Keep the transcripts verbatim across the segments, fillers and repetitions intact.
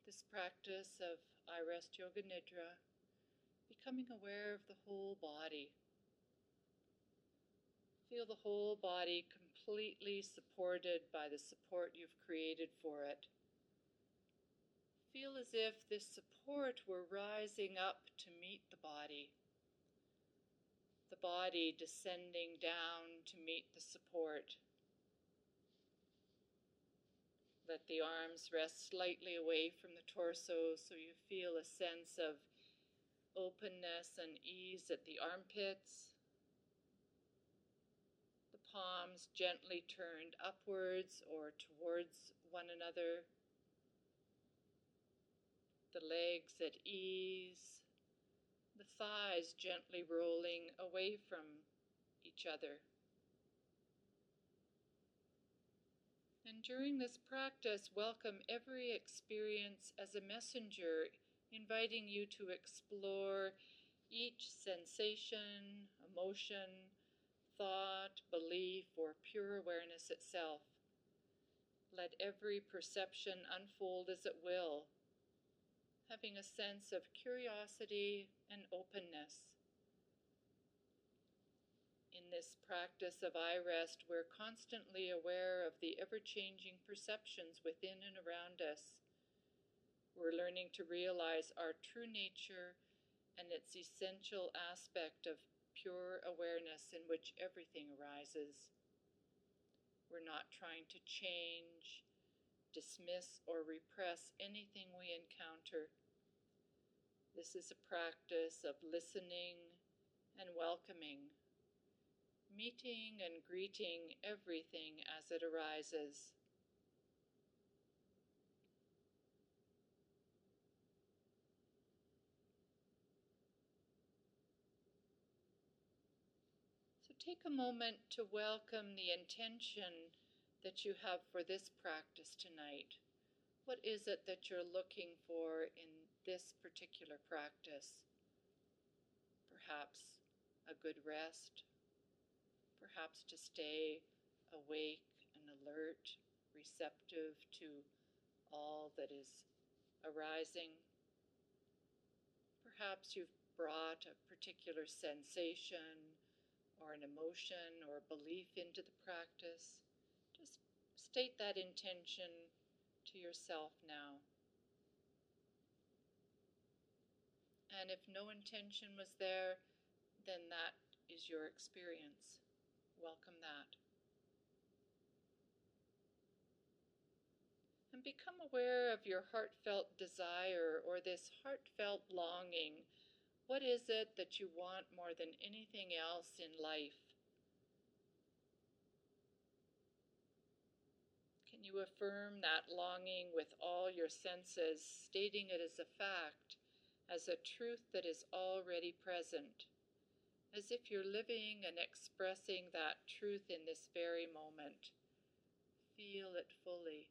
this practice of I-Rest Yoga Nidra, becoming aware of the whole body. Feel the whole body completely supported by the support you've created for it. Feel as if this support were rising up to meet the body. The body descending down to meet the support. Let the arms rest slightly away from the torso so you feel a sense of openness and ease at the armpits. The palms gently turned upwards or towards one another. The legs at ease. The thighs gently rolling away from each other. And during this practice, welcome every experience as a messenger, inviting you to explore each sensation, emotion, thought, belief, or pure awareness itself. Let every perception unfold as it will, having a sense of curiosity and openness. In this practice of I-Rest, we're constantly aware of the ever-changing perceptions within and around us. We're learning to realize our true nature and its essential aspect of pure awareness in which everything arises. We're not trying to change, dismiss, or repress anything we encounter. This is a practice of listening and welcoming, meeting and greeting everything as it arises. So take a moment to welcome the intention that you have for this practice tonight. What is it that you're looking for in this particular practice? Perhaps a good rest, perhaps to stay awake and alert, receptive to all that is arising. Perhaps you've brought a particular sensation or an emotion or belief into the practice. Just state that intention to yourself now. And if no intention was there, then that is your experience. Welcome that. And become aware of your heartfelt desire or this heartfelt longing. What is it that you want more than anything else in life? Can you affirm that longing with all your senses, stating it as a fact, as a truth that is already present, as if you're living and expressing that truth in this very moment? Feel it fully.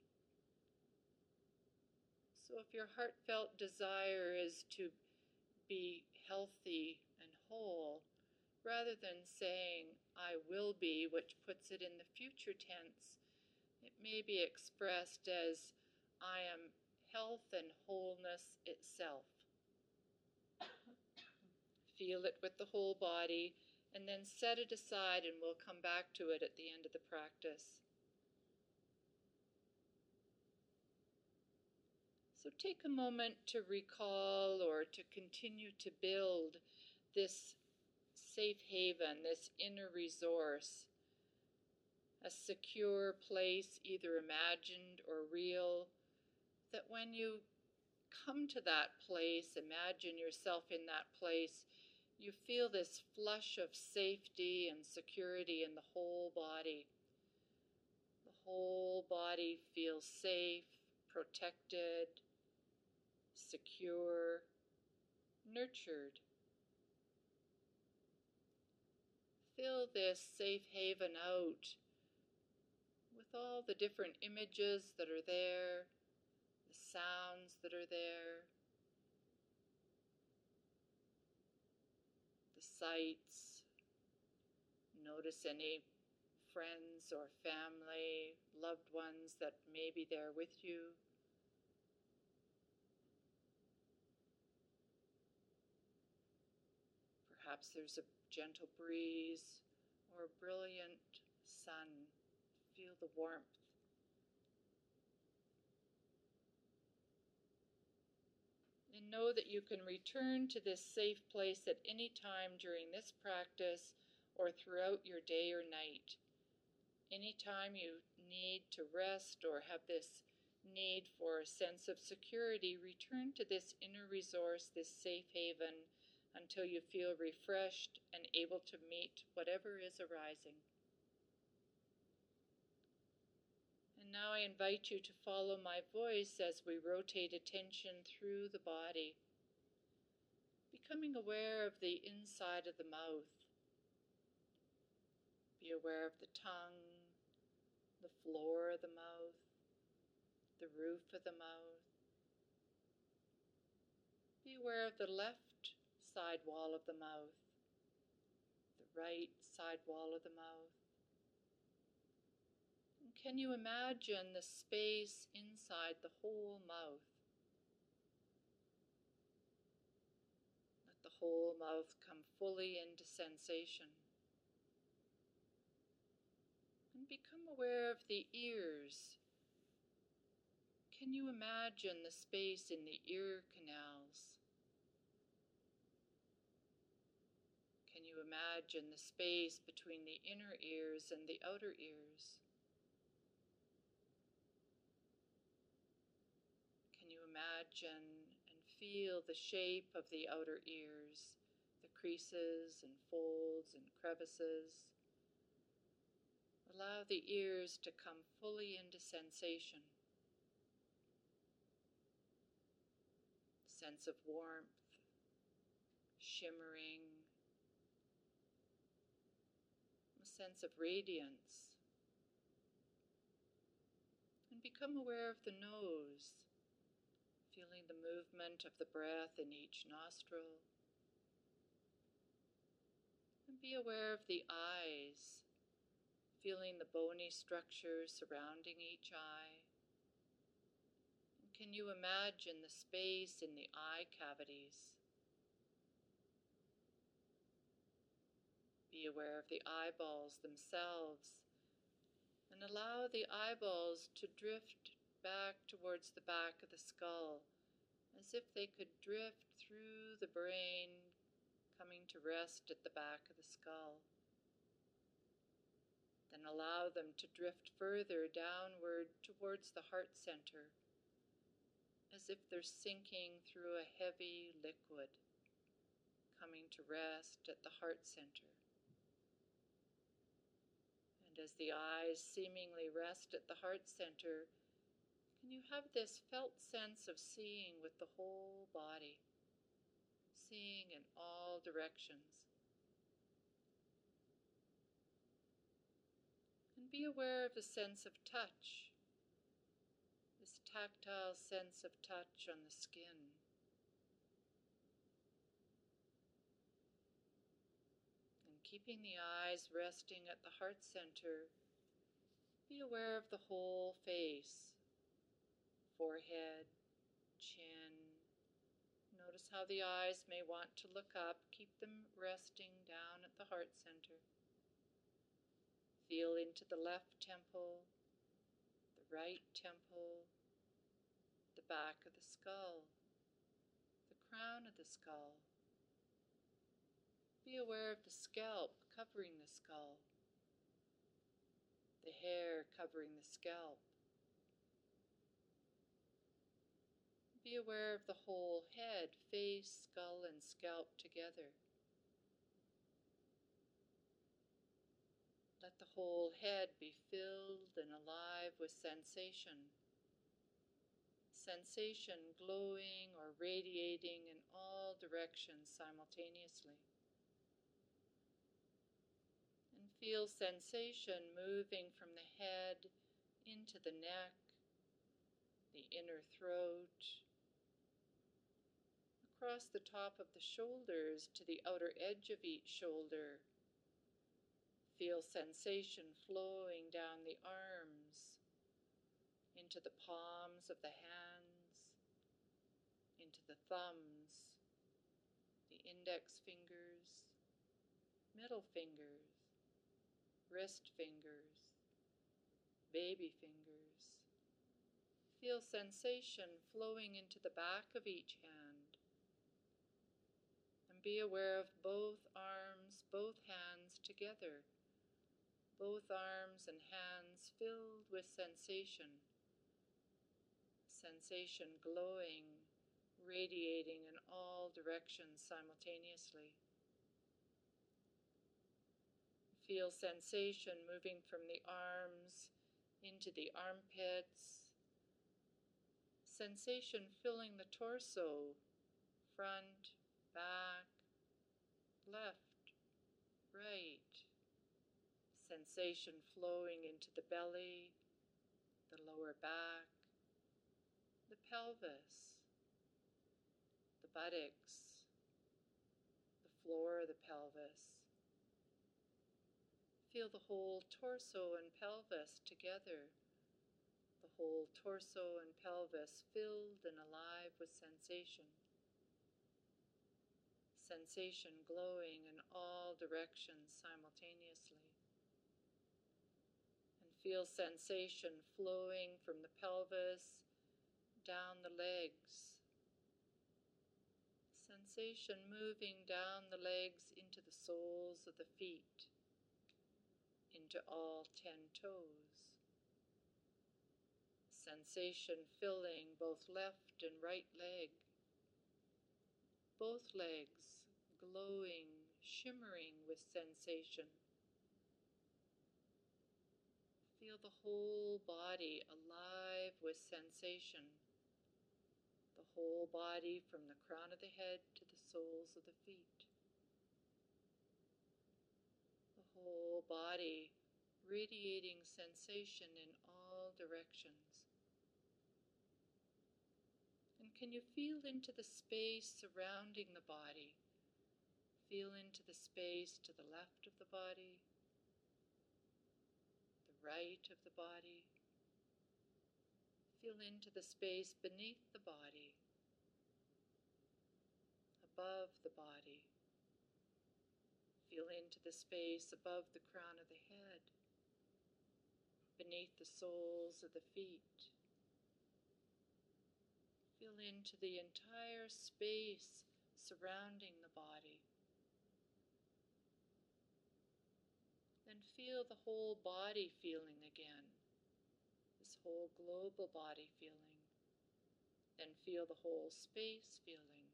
So if your heartfelt desire is to be healthy and whole, rather than saying, I will be, which puts it in the future tense, it may be expressed as, I am health and wholeness itself. Feel it with the whole body, and then set it aside, and we'll come back to it at the end of the practice. So take a moment to recall or to continue to build this safe haven, this inner resource, a secure place, either imagined or real, that when you come to that place, imagine yourself in that place, you feel this flush of safety and security in the whole body. The whole body feels safe, protected, secure, nurtured. Fill this safe haven out with all the different images that are there, the sounds that are there, the sights. Notice any friends or family, loved ones that may be there with you. Perhaps there's a gentle breeze or a brilliant sun. Feel the warmth. And know that you can return to this safe place at any time during this practice or throughout your day or night. Anytime you need to rest or have this need for a sense of security, return to this inner resource, this safe haven, until you feel refreshed and able to meet whatever is arising. And now I invite you to follow my voice as we rotate attention through the body, becoming aware of the inside of the mouth. Be aware of the tongue, the floor of the mouth, the roof of the mouth. Be aware of the left side wall of the mouth, the right side wall of the mouth. And can you imagine the space inside the whole mouth? Let the whole mouth come fully into sensation. And become aware of the ears. Can you imagine the space in the ear canals? Can you imagine the space between the inner ears and the outer ears? Can you imagine and feel the shape of the outer ears, the creases and folds and crevices? Allow the ears to come fully into sensation. Sense of warmth, shimmering, a sense of radiance. And become aware of the nose, feeling the movement of the breath in each nostril. And be aware of the eyes, feeling the bony structure surrounding each eye. And can you imagine the space in the eye cavities? Be aware of the eyeballs themselves, and allow the eyeballs to drift back towards the back of the skull, as if they could drift through the brain, coming to rest at the back of the skull. Then allow them to drift further downward towards the heart center, as if they're sinking through a heavy liquid, coming to rest at the heart center. And as the eyes seemingly rest at the heart center, can you have this felt sense of seeing with the whole body, seeing in all directions? And be aware of the sense of touch, this tactile sense of touch on the skin. And keeping the eyes resting at the heart center, be aware of the whole face, forehead, chin. Notice how the eyes may want to look up. Keep them resting down at the heart center. Feel into the left temple, the right temple, the back of the skull, the crown of the skull. Be aware of the scalp covering the skull, the hair covering the scalp. Be aware of the whole head, face, skull, and scalp together. Let the whole head be filled and alive with sensation. Sensation glowing or radiating in all directions simultaneously. And feel sensation moving from the head into the neck, the inner throat, across the top of the shoulders to the outer edge of each shoulder. Feel sensation flowing down the arms, into the palms of the hands, into the thumbs, the index fingers, middle fingers, wrist fingers, baby fingers. Feel sensation flowing into the back of each hand. And be aware of both arms, both hands together. Both arms and hands filled with sensation. Sensation glowing, radiating in all directions simultaneously. Feel sensation moving from the arms into the armpits. Sensation filling the torso, front, back, left, right. Sensation flowing into the belly, the lower back, the pelvis, the buttocks, the floor of the pelvis. Feel the whole torso and pelvis together, the whole torso and pelvis filled and alive with sensation. Sensation glowing in all directions simultaneously. And feel sensation flowing from the pelvis down the legs. Sensation moving down the legs into the soles of the feet, into all ten toes. Sensation filling both left and right leg. Both legs glowing, shimmering with sensation. Feel the whole body alive with sensation. The whole body from the crown of the head to the soles of the feet. The whole body radiating sensation in all directions. And can you feel into the space surrounding the body? Feel into the space to the left of the body, the right of the body. Feel into the space beneath the body, above the body. Feel into the space above the crown of the head, beneath the soles of the feet. Feel into the entire space surrounding the body. Then feel the whole body feeling again, this whole global body feeling. Then feel the whole space feeling.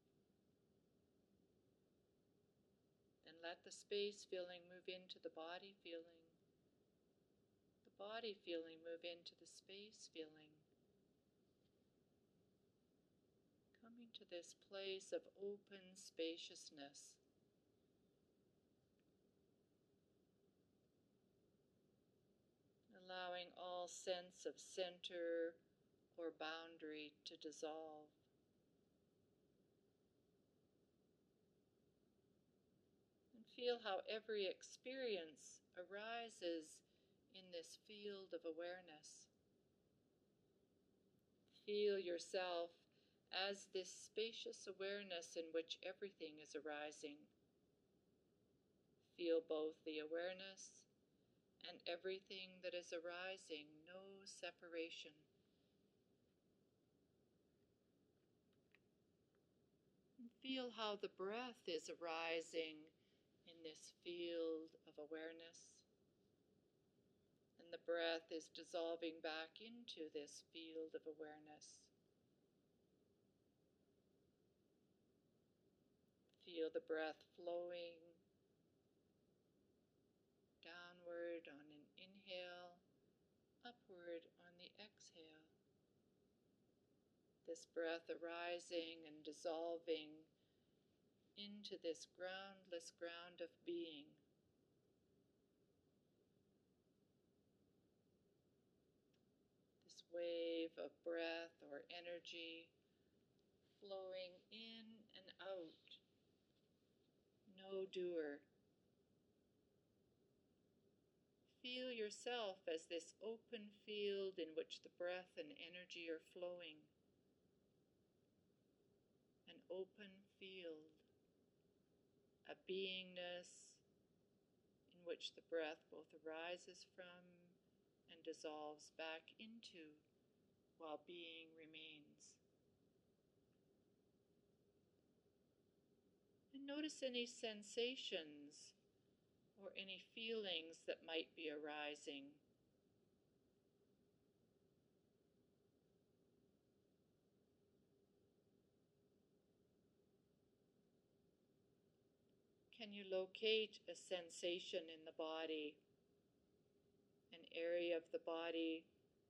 Then let the space feeling move into the body feeling. The body feeling move into the space feeling. Coming to this place of open spaciousness. Allowing all sense of center or boundary to dissolve. And feel how every experience arises in this field of awareness. Feel yourself as this spacious awareness in which everything is arising. Feel both the awareness and everything that is arising, no separation. And feel how the breath is arising in this field of awareness. And the breath is dissolving back into this field of awareness. Feel the breath flowing downward on an inhale, upward on the exhale. This breath arising and dissolving into this groundless ground of being. This wave of breath or energy flowing in and out. No doer. Feel yourself as this open field in which the breath and energy are flowing. An open field, a beingness which the breath both arises from and dissolves back into while being remains. And notice any sensations or any feelings that might be arising. Can you locate a sensation in the body, an area of the body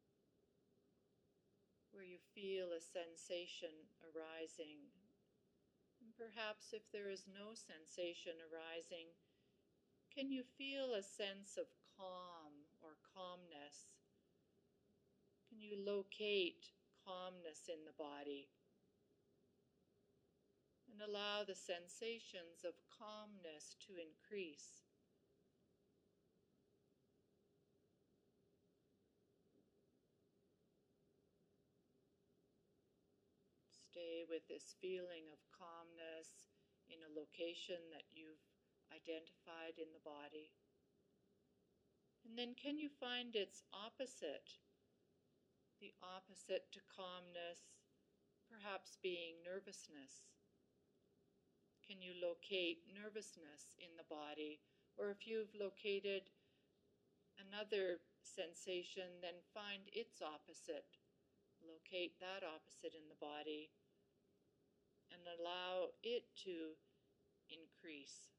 where you feel a sensation arising? And perhaps if there is no sensation arising, can you feel a sense of calm or calmness? Can you locate calmness in the body? And allow the sensations of calmness to increase. Stay with this feeling of calmness in a location that you've identified in the body. And then can you find its opposite? The opposite to calmness, perhaps being nervousness. Can you locate nervousness in the body? Or if you've located another sensation, then find its opposite. Locate that opposite in the body and allow it to increase.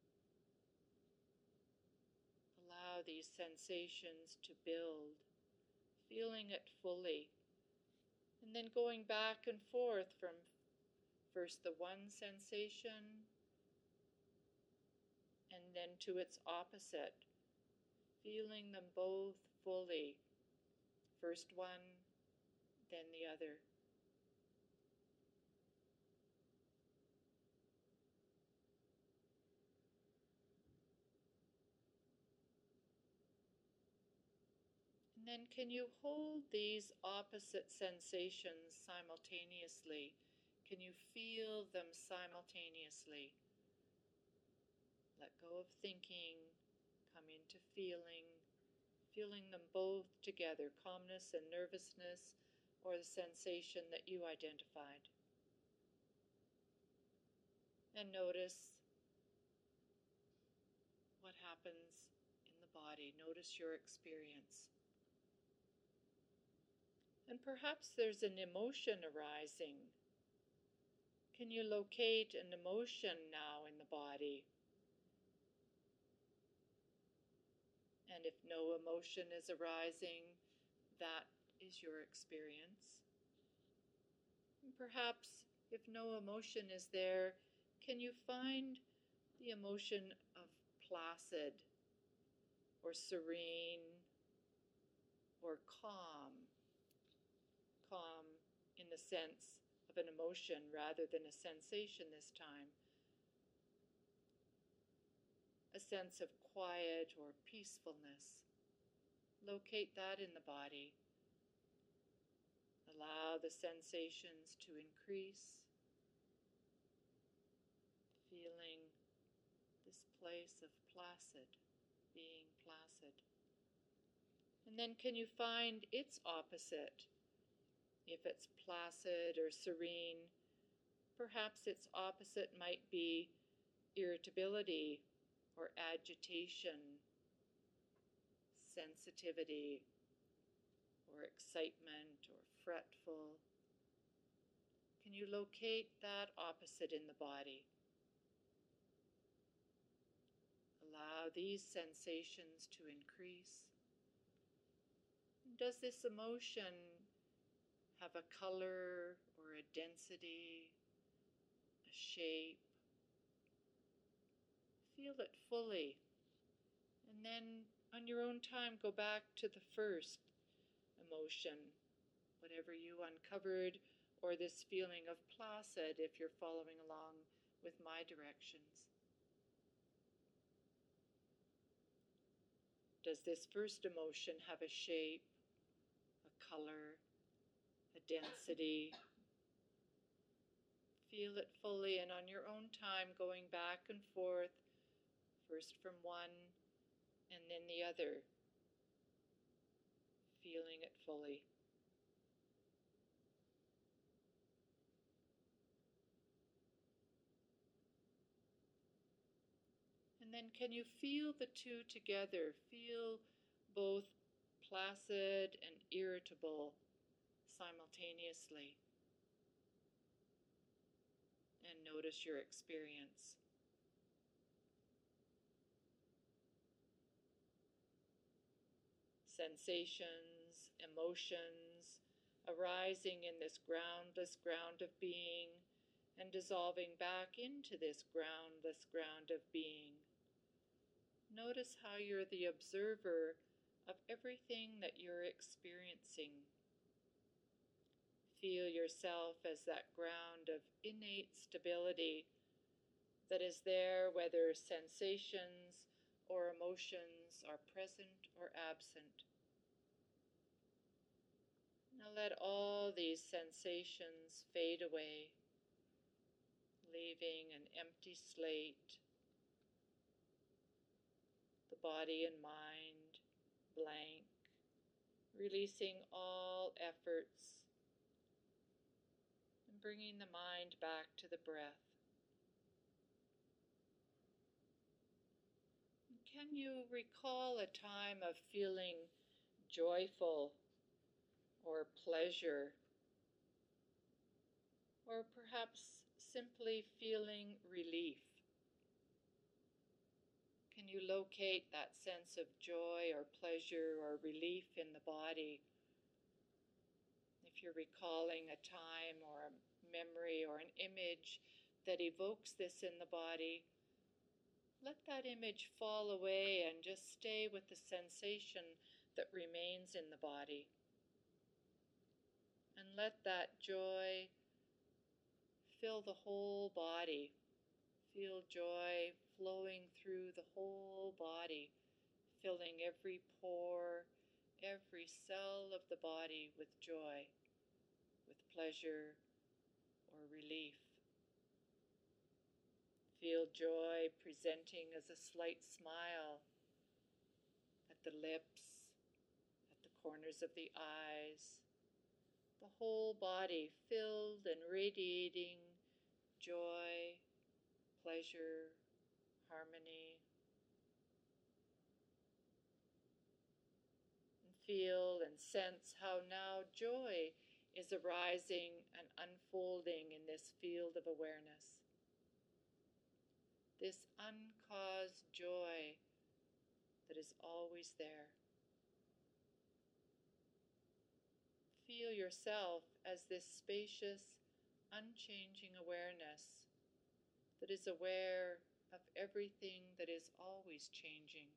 Allow these sensations to build, feeling it fully, and then going back and forth from first the one sensation and then to its opposite, feeling them both fully, first one, then the other. And then can you hold these opposite sensations simultaneously? Can you feel them simultaneously? Let go of thinking, come into feeling, feeling them both together, calmness and nervousness, or the sensation that you identified. And notice what happens in the body. Notice your experience. And perhaps there's an emotion arising. Can you locate an emotion now in the body? And if no emotion is arising, that is your experience. And perhaps if no emotion is there, can you find the emotion of placid or serene or calm? Calm in the sense of an emotion rather than a sensation this time. A sense of quiet or peacefulness. Locate that in the body. Allow the sensations to increase. Feeling this place of placid, being placid. And then can you find its opposite? If it's placid or serene, perhaps its opposite might be irritability or agitation, sensitivity or excitement or fretful. Can you locate that opposite in the body? Allow these sensations to increase. Does this emotion have a color or a density, a shape? Feel it fully. And then on your own time, go back to the first emotion, whatever you uncovered, or this feeling of placid if you're following along with my directions. Does this first emotion have a shape, a color, a density? Feel it fully, and on your own time, going back and forth, first from one and then the other, feeling it fully. And then can you feel the two together? Feel both placid and irritable simultaneously. And notice your experience. Sensations, emotions arising in this groundless ground of being and dissolving back into this groundless ground of being. Notice how you're the observer of everything that you're experiencing. Feel yourself as that ground of innate stability that is there whether sensations or emotions are present or absent. Now let all these sensations fade away, leaving an empty slate, the body and mind blank, releasing all efforts and bringing the mind back to the breath. Can you recall a time of feeling joyful or pleasure, or perhaps simply feeling relief? Can you locate that sense of joy or pleasure or relief in the body? If you're recalling a time or a memory or an image that evokes this in the body, let that image fall away and just stay with the sensation that remains in the body. And let that joy fill the whole body. Feel joy flowing through the whole body, filling every pore, every cell of the body with joy, with pleasure or relief. Feel joy presenting as a slight smile at the lips, at the corners of the eyes, the whole body filled and radiating joy, pleasure, harmony. And feel and sense how now joy is arising and unfolding in this field of awareness. This uncaused joy that is always there. Feel yourself as this spacious, unchanging awareness that is aware of everything that is always changing.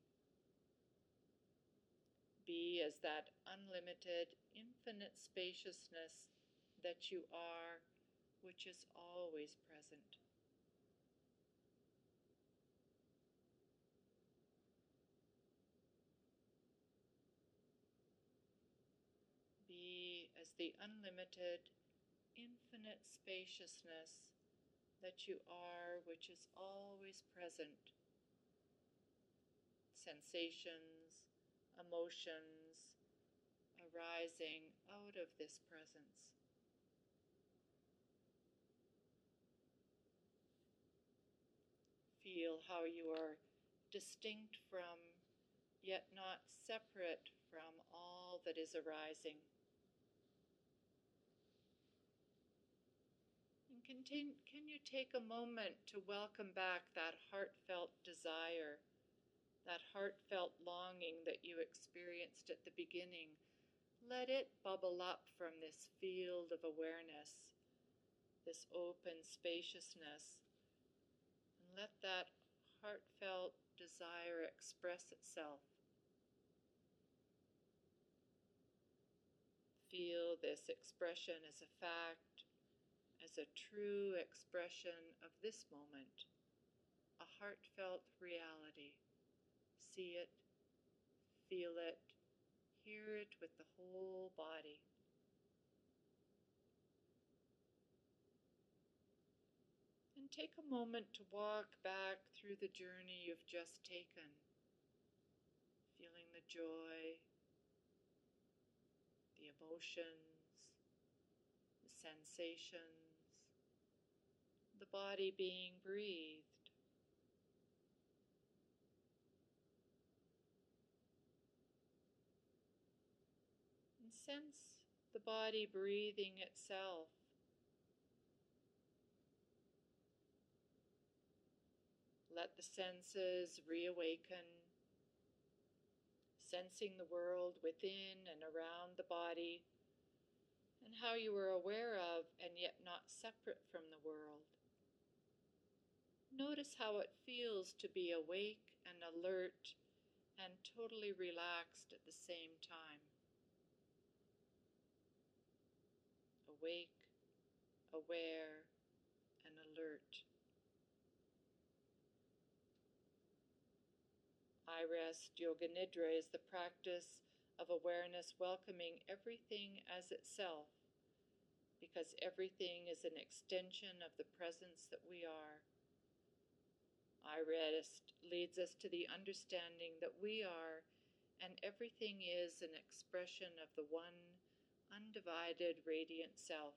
Be as that unlimited, infinite spaciousness that you are, which is always present. Be as the unlimited, infinite spaciousness that you are, which is always present. Sensations, emotions arising out of this presence. Feel how you are distinct from, yet not separate from, all that is arising. And continue, can you take a moment to welcome back that heartfelt desire, that heartfelt longing that you experienced at the beginning? Let it bubble up from this field of awareness, this open spaciousness, and let that heartfelt desire express itself. Feel this expression as a fact, as a true expression of this moment, a heartfelt reality. See it, feel it, hear it with the whole body. And take a moment to walk back through the journey you've just taken. joy, the emotions, the sensations, the body being breathed. And sense the body breathing itself. Let the senses reawaken, sensing the world within and around the body, and how you are aware of and yet not separate from the world. Notice how it feels to be awake and alert and totally relaxed at the same time. Awake, aware, and alert. I-Rest Yoga Nidra is the practice of awareness welcoming everything as itself, because everything is an extension of the presence that we are. I-Rest leads us to the understanding that we are and everything is an expression of the one undivided radiant self.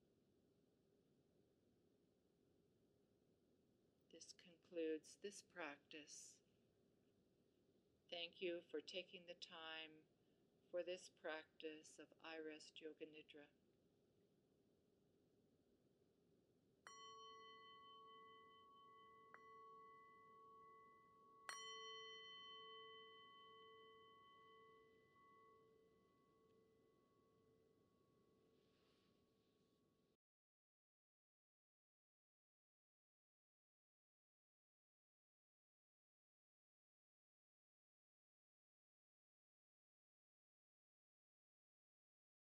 This concludes this practice. Thank you for taking the time for this practice of I-Rest Yoga Nidra.